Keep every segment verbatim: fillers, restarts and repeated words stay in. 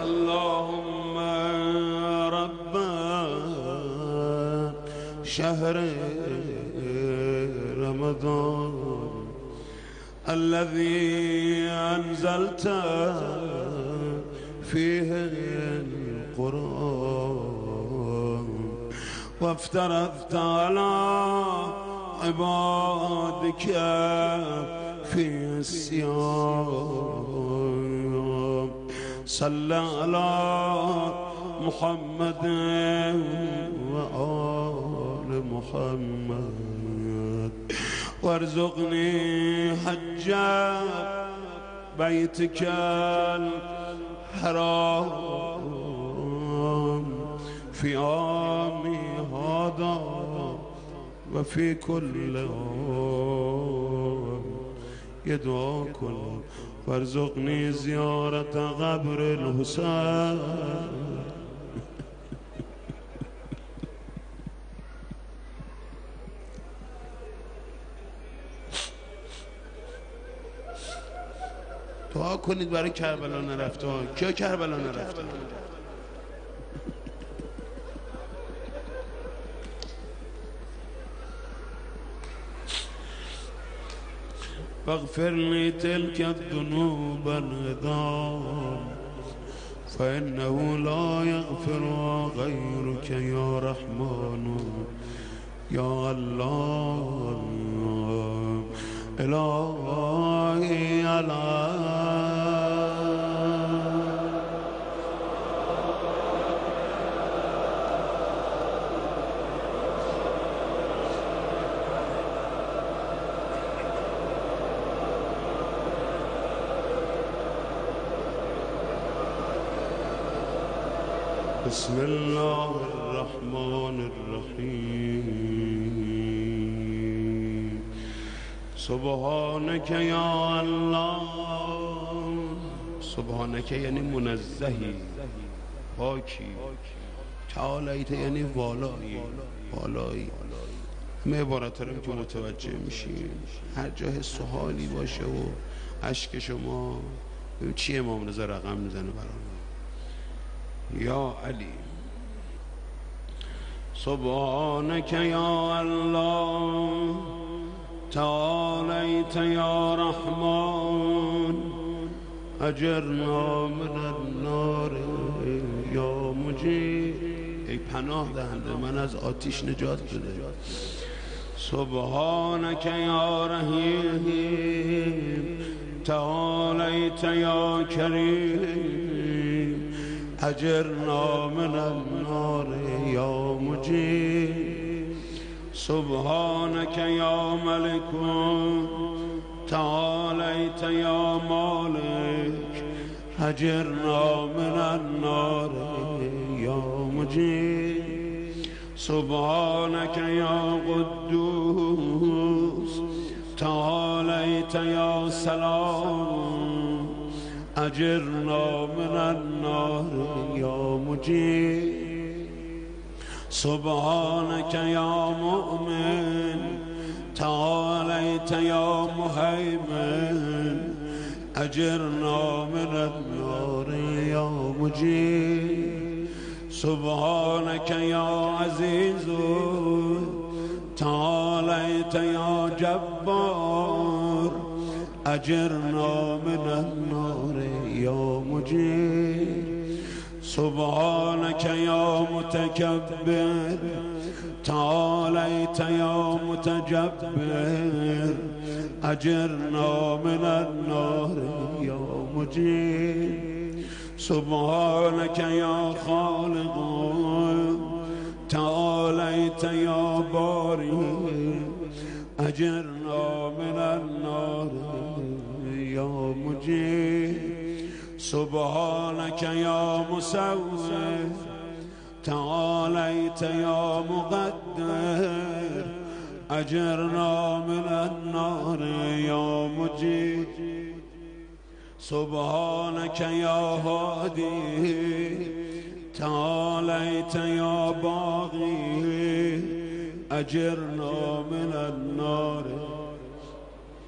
اللهم رب شهر رمضان الذي أنزلت فيه القرآن وافترضت على عبادك في الصيام صل على محمد وآل محمد وارزقني حج بيتك الحرام في عامي هذا وفي كل عام يدعوكم وارزقني زيارة قبر الحسين. دعا کنید برای کربلا نرفته ها. کیا کربلا نرفته؟ واغفر لي تلك الذنوب العظام فإنه لا يغفر غيرك يا رحمن يا الله. إلهي على بسم الله الرحمن الرحيم سبحانك يا الله. سبحانك یعنی منزهی، پاکی. تعالیت یعنی والایی، والایی. همه عبارت رو که متوجه میشیم هر جا حس و حالی باشه و اشک شما چی امام رضا رقم میزنه برام. یا علی سبحانك یا الله تعالیت یا رحمان اجرنا من النار یا مجیب. ای پناه دهنده من از آتش نجات بده. سبحانك یا رحیم تعالیت یا کریم اجرنا من النار یا مجیب. سبحانك یا ملک تعالیت یا مالک اجرنا من النار یا مجیب. سبحانك یا قدوس تعالیت یا سلام اجرنا من النار یا مجیب. سبحانك یا مؤمن تعالیت یا مهیمن اجرنا من النار یا مجیب. سبحانك یا عزیز تعالیت یا جبار اجرنا من النار یا مجیب. سبحانك یا متکبر تعالیت یا متجبر اجرنا من النار یا مجیب. سبحانك یا خالق تعالیت یا باری اجرنا من النار یا مجیب. سبحانك یا مصور تعالیت یا مقدر اجرنا من النار یا مجیب. سبحانك یا هادی تعالیت یا باقی اجرنا من النار.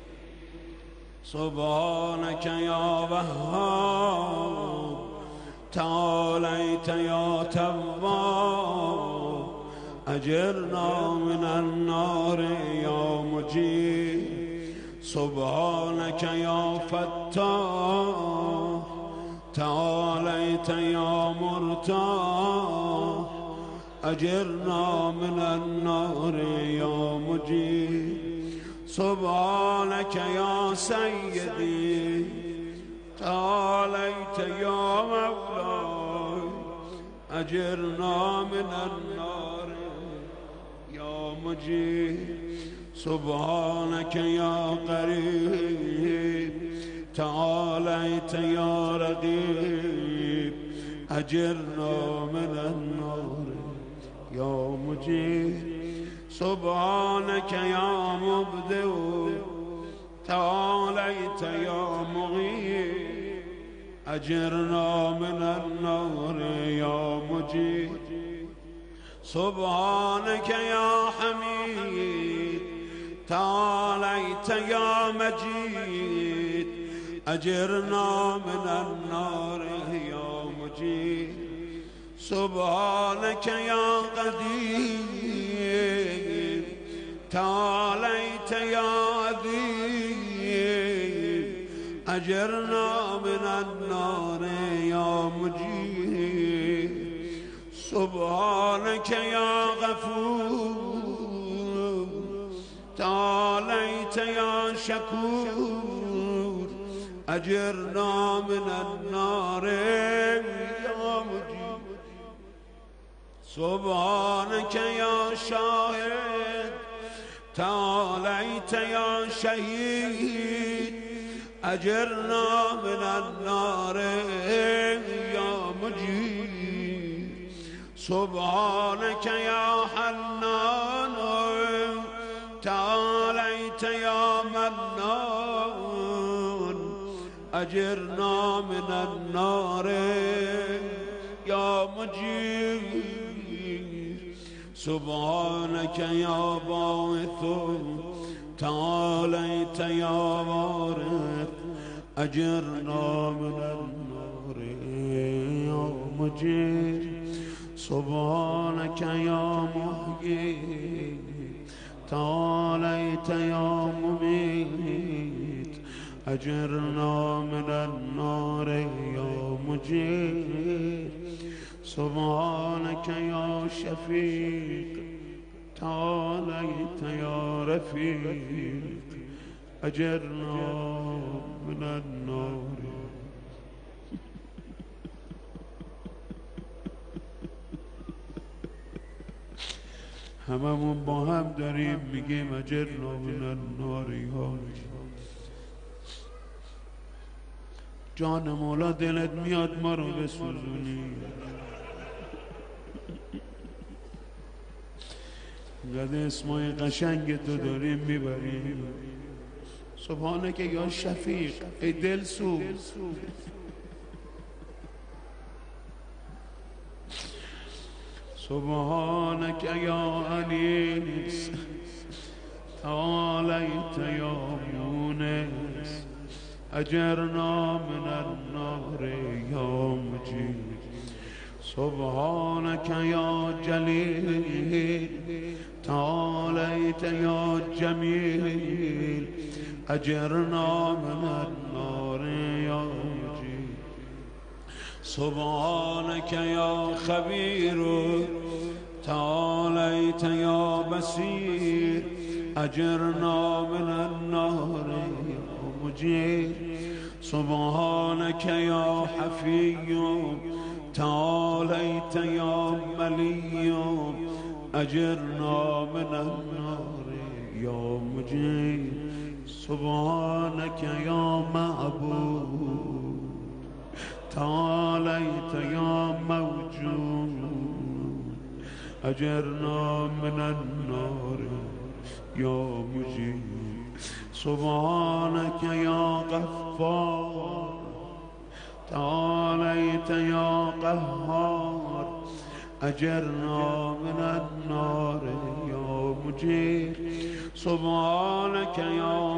سبحانك یا وهاب تعاليت يا تواب أجرنا من النار يا مجيب سبحانك يا فتاح تعاليت يا مرتاح أجرنا من النار يا مجيب سبحانك يا سيدي تعاليت يا مولاي أجرنا من النار يا مجيب سبحانك يا قريب تعاليت يا رقيب أجرنا من النار يا مجيب سبحانك يا مبدئ تعاليت يا مغيب أجرنا من النار يا مجيب سبحانك يا حميد تعاليت يا مجيد أجرنا من النار يا مجيد سبحانك يا قدير تعاليت يا عظيم أجرنا من النار يا مجيب سبحانك يا غفور تعاليت يا شكور أجرنا من النار يا مجيب سبحانك يا شاهد تعاليت يا شهيد أجرنا من النار يا مجيب سبحانك يا حنان تعاليت يا منان أجرنا من النار يا مجيب سبحانك يا باعث تعاليت يا وارث أجرنا من النار يا مجيب سبحانك يا محيي تعاليت يا مميت أجرنا من النار يا مجيب سبحانك يا شفيق تعاليت يا رفيق أجرنا من النار هممون با هم داریم میگیم اجرنا من النار یا جان مولا دلت میاد ما رو بسوزونی قد اسمای قشنگ تو داریم میبریم سبحانك یا شفیق ای دل سوز سبحانك يا أنيس تعاليت يا يونس أجرنا من النار يا مجيب سبحانك يا جليل تعاليت يا جميل أجرنا من النار يا مجيب سبحانك يا خبير تعاليت يا بصير أجرنا من النار يا مجيب سبحانك يا حفي تعاليت يا ملي أجرنا من النار يا مجيب سبحانك يا معبود تعاليت يا موجود أجرنا من النار يا مجيب سبحانك يا غفار تعاليت يا قهار أجرنا من النار يا مجيب سبحانك يا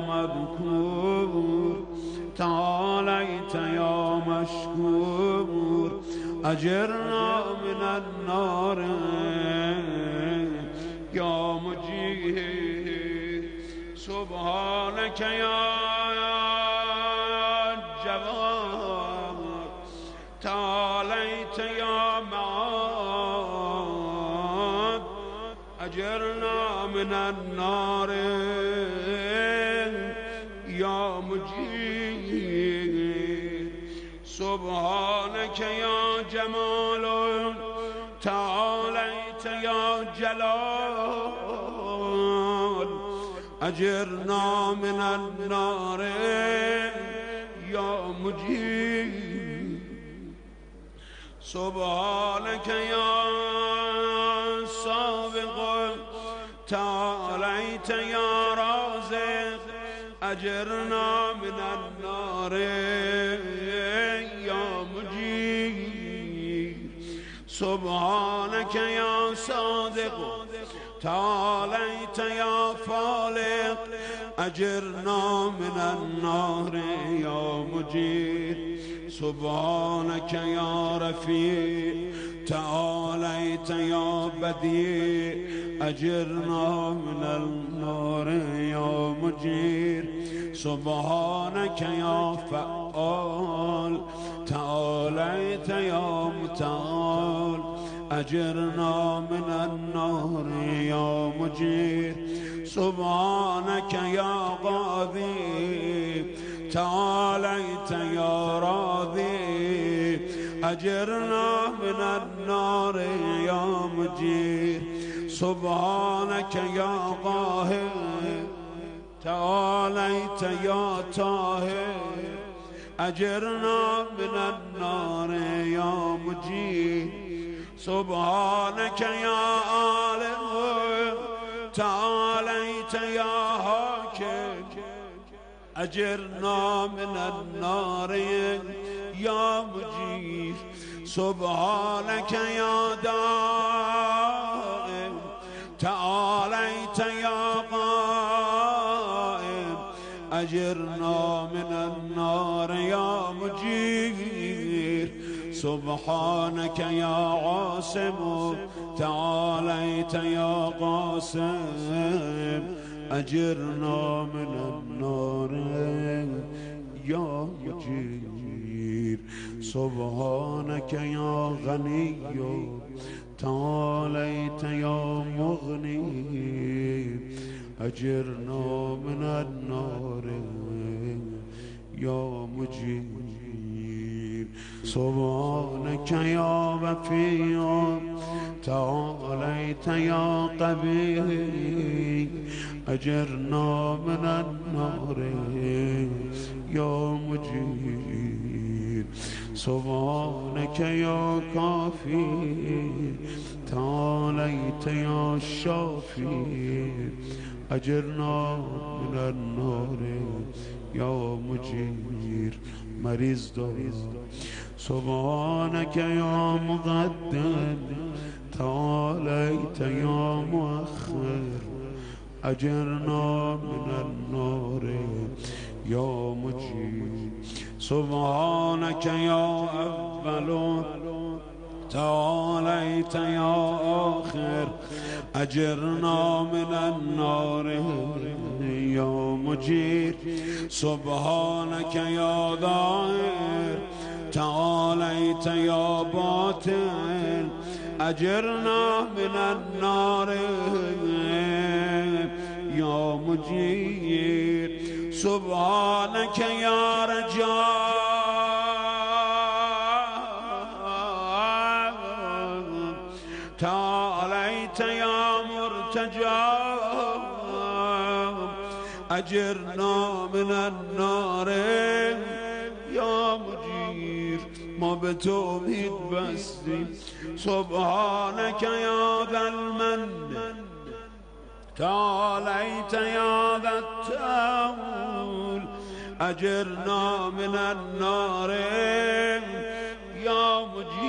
مذكور تعاليت يا مشكور أجرنا من النار يا مجير سبحانك يا جواد تعاليت يا معاد أجرنا من النار يا مجير سبحانك يا جمال تعاليت يا جلال أجرنا من النار يا مجير سبحانك يا سابق تعاليت يا رازق أجرنا من النار يا مجير سبحانك يا صادق تعاليت يا فالق أجرنا من النار يا مجير سبحانك يا رفيع تعاليت يا بديع أجرنا من النار يا مجير سبحانك يا فعال تعاليت يا متعال أجرنا من النار يا مجير سبحانك يا قاضي تعاليت يا راضي أجرنا من النار يا مجير سبحانك يا قاهر تعاليت يا طاهر أجرنا من النار يا مجير سبحانك يا عالم تعاليت يا حاكم أجرنا من النار يا مجير سبحانك يا دائم تعاليت يا قائم أجرنا من النار يا مجير سبحانك يا عاصم تعاليت يا قاسم أجرنا من النار يا مجير سبحانك يا غني تعاليت يا مغني أجرنا من النار يا مجير سبحانك يا وفي تعاليت يا قبيح أجرنا من النار يا مجير سبحانك يا كافي تعاليت يا شافي أجرنا من النار يا مجير مريض دار سبحانك يا مقدم تعاليت يا مؤخر أجرنا من النار يا مجير سبحانك يا أول تعاليت يا آخر أجرنا من النار يا مجير سبحانك يا ظاهر تعاليت يا باطن أجرنا من النار يا مجير سبحانك يا رجاء تعاليت يا مرتجى أجرنا من النار يا مجير ما بتوحيد بسي سبحانك يا ذا المن تعاليت يا ذا التأول أجرنا من النار يا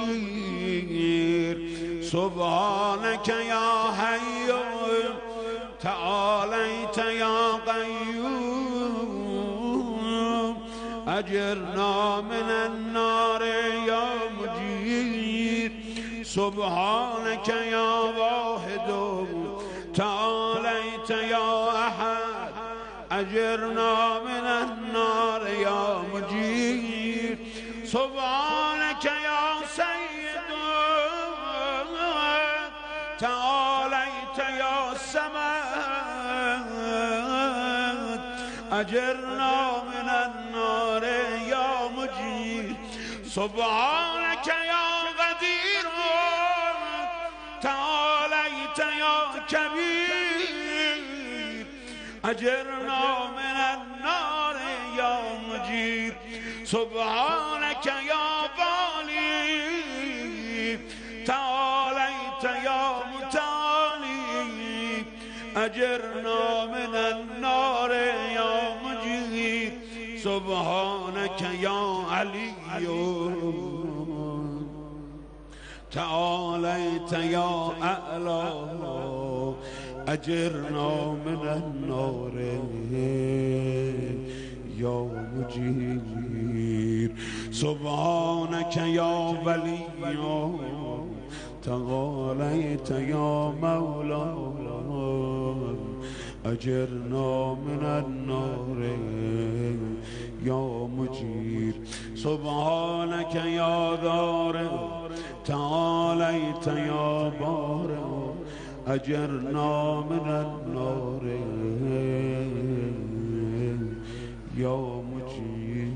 مجير سبحانك يا حي تعاليت يا قيوم أجرنا من النار يا مجير سبحانك يا واحد تعاليت يا أحد أجرنا من النار يا مجير سبحانك يا سيد تعاليت يا السماء أجرنا من النار يا مجير سبحانك يا قدير تعاليت يا كبير أجرنا من النار يا مجير سبحانك يا بالي تعاليت يا متعالي أجرنا من النار يا مجير سبحانك يا علي تعاليت يا أعلى أجرنا من النار يا مجير سبحانك يا ولي تعاليت يا مولا أجرنا من النار يا مجير سبحانك يا ذار تعاليت يا بار أجرنا من النار يا مجير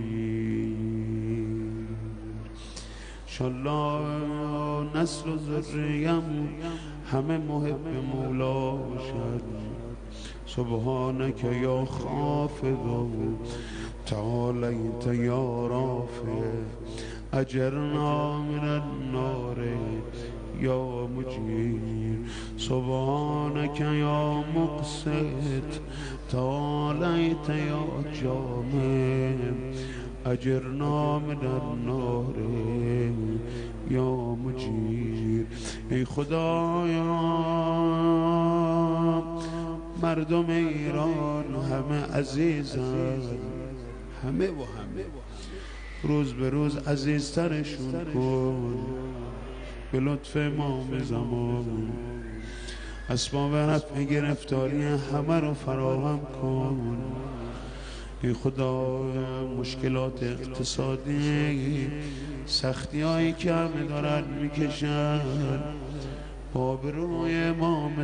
شالله نسل و ذریم همه محب مولا باشد سبحانك یا خافض تعاليت یا رافع أجرنا من النار يا مجير سبحانك يا مقسط تعاليت يا جامع أجرنا من النار يا مجير ای خدایا مردم ایران همه عزیزن همه و همه روز به روز عزیزترشون کن به لطف امام زمان اسباب رفع گرفتاری همه رو فراهم کن ای خدا مشکلات اقتصادی سختی هایی که همه دارن میکشن با آبروی امام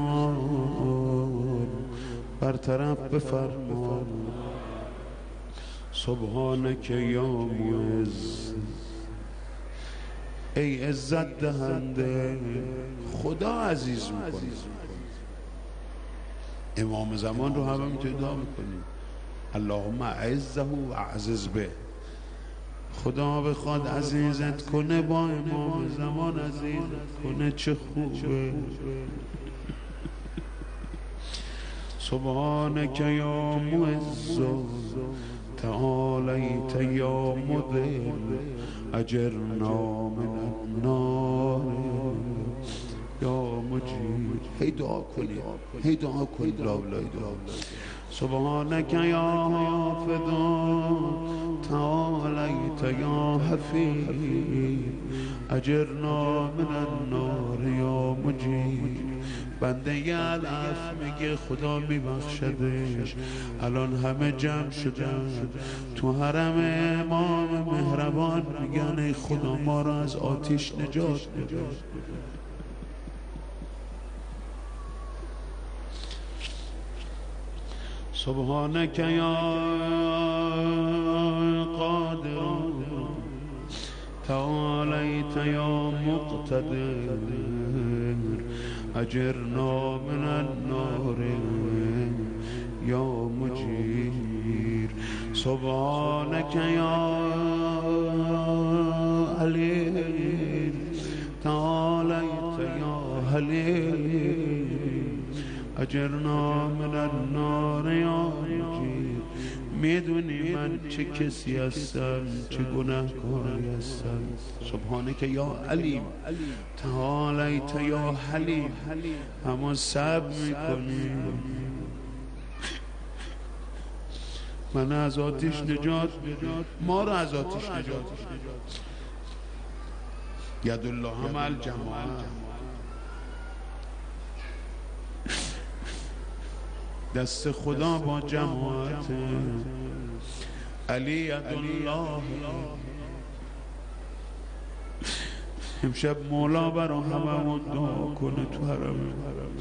زمان برطرف بفرما سبحانك یا معز ای عزت دهنده خدا عزیز میکنه امام زمان رو همه میتونید دعا میکنیم اللهم اعزه و اعزز به خدا بخواد عزیزت کنه با امام زمان عزیزت کنه چه خوبه سبحانك یا معز تعاليت یا مذل أجرنا من النار یا مجير هی دعا کنید هی دعا کنید لابلای دعا سبحانك یا حافظ تعاليت یا حفیظ أجرنا من النار یا مجير بنده الف میگه خدا میبخشدش الان همه جمع شدن تو حرم امام مهربان میگن ای خدا ما را از آتش نجات بده سبحانك یا قادر تعاليت یا مقتدر أجرنا من النار یا مجير سبحانك یا علي تعاليت یا حليم أجرنا من النار یا مجير میدونی من چه کسی هستم چه گناهکاری هستم سبحانك یا علیم تعاليت یا حلیم اما صبر میکنی من از آتش نجات بده ما را از آتش نجات ید الله مع الجماعه. دست خدا با جماعت. علی ید الله. امشب مولا برا هممون دعا کنه تو حرم.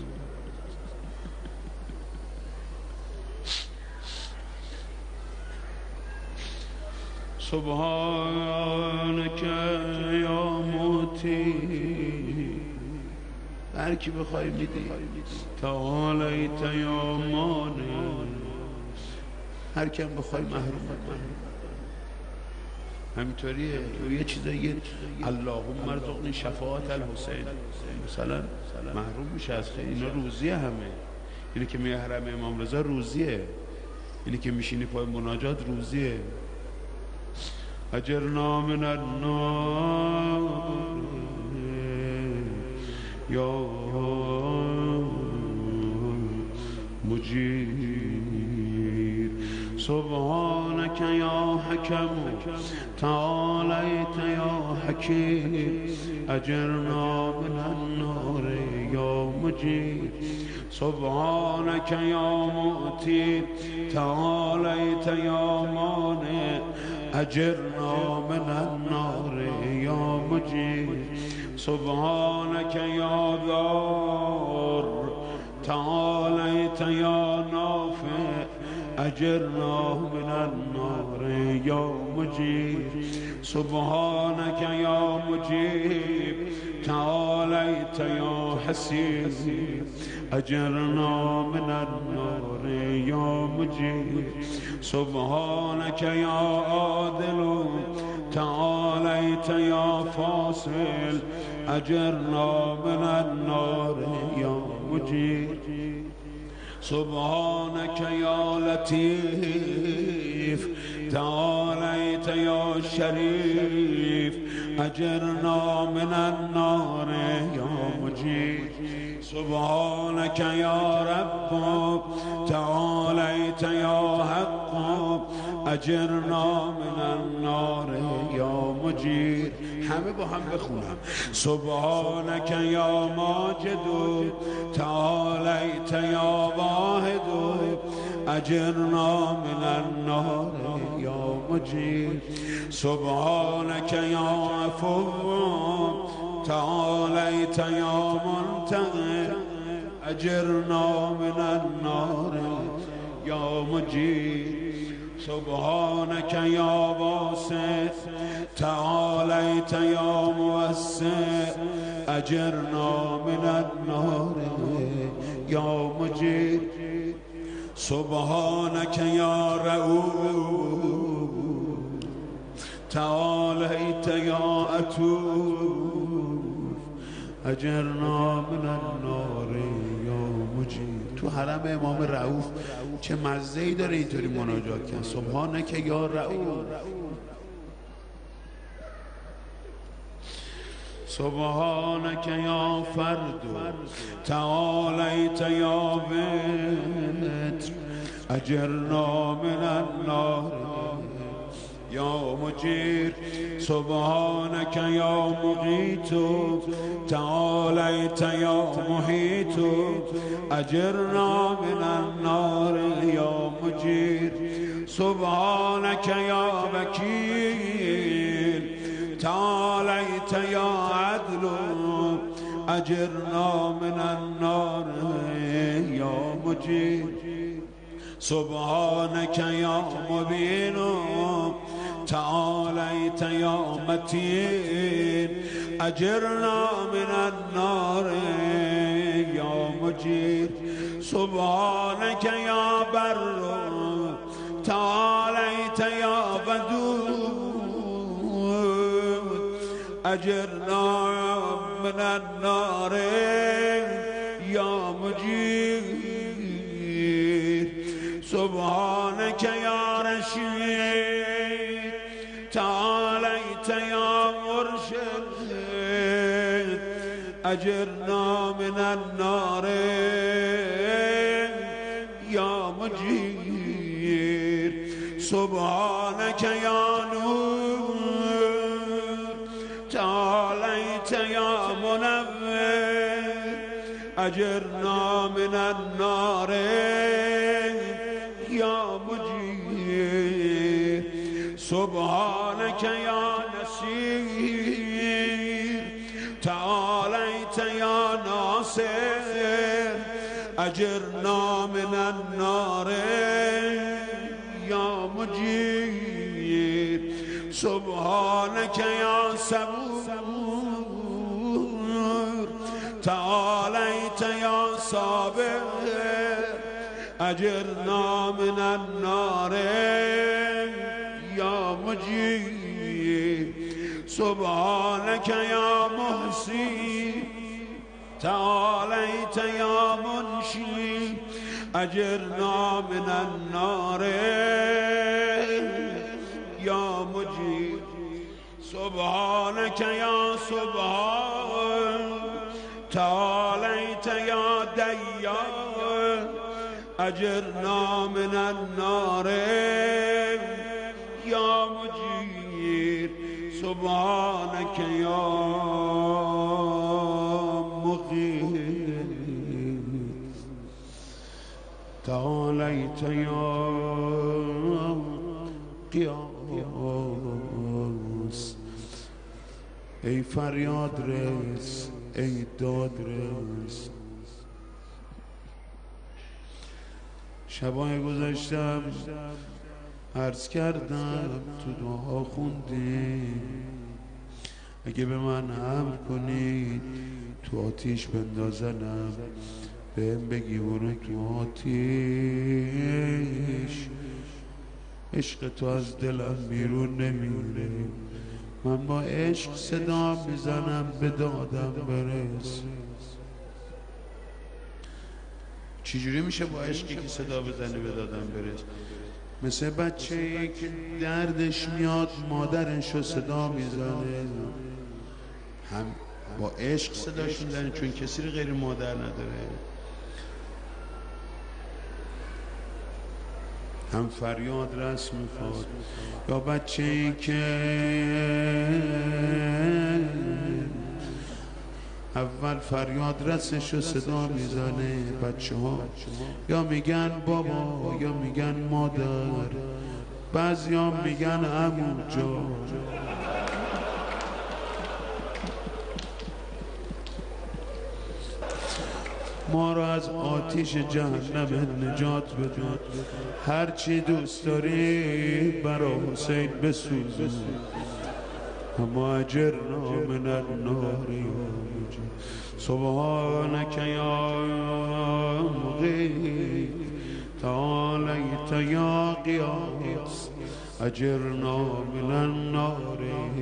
سبحانك یا موتی، هر کی بخوای میدی. تعالیت یا مانع، هر کم بخوای محروم. همینطوریه. تو یه چیزایی اللهم ارزقنی شفاعت الحسین، مثلا محروم میشه از خیلی. اینا روزیه همه. اینی که میگه حرم امام رضا روزیه، اینی که میشینی پای مناجات روزیه. اجرنا من النار یا مجیر. سبحانك یا حکم تعالیت یا حکیم. اجرنا من النار یا مجیر. سبحانك یا معطی تعالیت یا مانع. اجرنا من النار یا مجیر. سبحانك یا ضار تعالیت یا نافع. اجرنا من النار یا مجیر. سبحانك یا مجیب تعالیت یا حسیب. اجرنا من النار یا مجیر. سبحانك یا عادل تعالیت یا فاصل. اجرنا من النار یا مجیر. سبحانك یا لطیف تعالیت یا شریف. اجرنا من النار یا مجیر. سبحانك یا رب تعالیت یا حق. اجرنا من النار یا مجیر. همه با هم بخونم. سبحانك یا ماجد تعالیت یا واحد. اجرنا من النار یا مجیر. سبحانك یا عفو تعالیت یا منتقم. اجرنا من النار یا مجیر. سبحانك یا واسع تعالیت یا موسع. اجرنا من النار یا مجیر. سبحانك یا رؤوف تعالیت یا عطوف. اجرنا من النار یا مجیر. تو حرم امام رؤوف چه مزه‌ای داره اینطوری مناجات کن. سبحانك یا رؤوف. سبحانك یا فرد تعالیت یا وتر. اجرنا من النار یا مجیر. سبحانك یا مقیت تعالیت یا محیط. اجرنا من النار یا مجیر. سبحانك یا وکیل تعالیت یا عدل. اجرنا من النار یا مجیر. سبحانك یا مبین تعالیت یا متین. اجرنا من النار یا مجیر. سبحانك یا بر تعالیت یا ودود. اجرنا من النار یا مجیر. سبحانك یا رشید تعالیت یا مرشد. اجرنا من النار یا مجیر. سبحانك یا نور تعالیت أجرنا من النار يا مجير سبحانك يا نصير تعاليت يا ناصر أجرنا من النار يا مجير سبحانك يا صبور تعاليت يا صابر أجرنا من النار يا مجير سبحانك يا محسن تعاليت يا منشي أجرنا من النار يا مجير سبحانك يا سبحان تعاليت يا ديان أجرنا من النار يا مجير سبحانك يا مغير تعاليت يا قياس ای فریاد رس ای داد رس شبای گذاشتم عرض کردم تو دعا خوندیم اگه به من امر کنید تو آتیش بندازنم بهم بگی برو تو آتیش عشق تو از دلم بیرون نمیره من با عشق صدا میزنم به دادم برس چجوری میشه با عشقی که صدا بزنی به دادم برس مثل بچه ای که دردش میاد مادرشو صدا میزنه هم با عشق صداش میزنه چون کسی رو غیر مادر نداره هم فریاد رس میخواد یا بچه ای که اول فریاد رسشو صدا میزنه بچه ها یا میگن بابا یا میگن مادر بعضی ها میگن عمو جان ما رو از آتیش جهنم نجات بده هرچی دوست داری برا حسین بسوز اما اجرنا من النار سبحانك یا مغیث تعالیت یا قیاس اجرنا من النار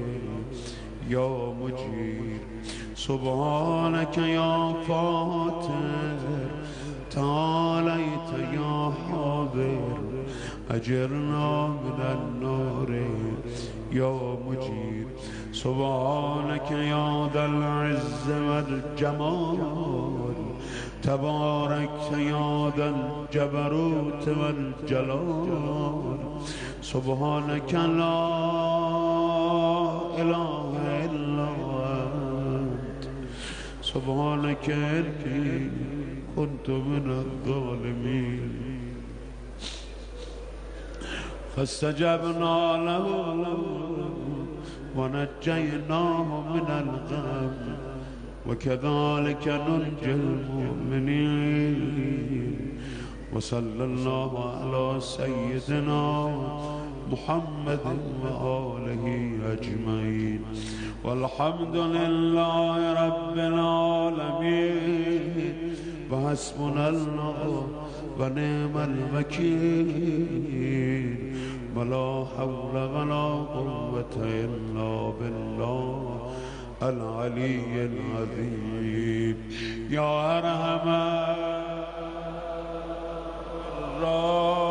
یا مجیر سبحانك یا فاتر تعالیت یا حاضر اجرنا من النار یا مجیر سبحانك یا ذا العز والجمال تباركت یا ذا الجبروت والجلال سبحانك لا اله الا انت سبحانك اني كنت من الظالمين فاستجبنا له ونجيناه من الغم وكذلك ننجي المؤمنين وصلى الله على سيدنا محمد وآله أجمعين والحمد لله رب العالمين وحسبنا الله ونعم الوكيل ولا حول ولا قوة إلا بالله العلي العظيم يا أرحم الراحمين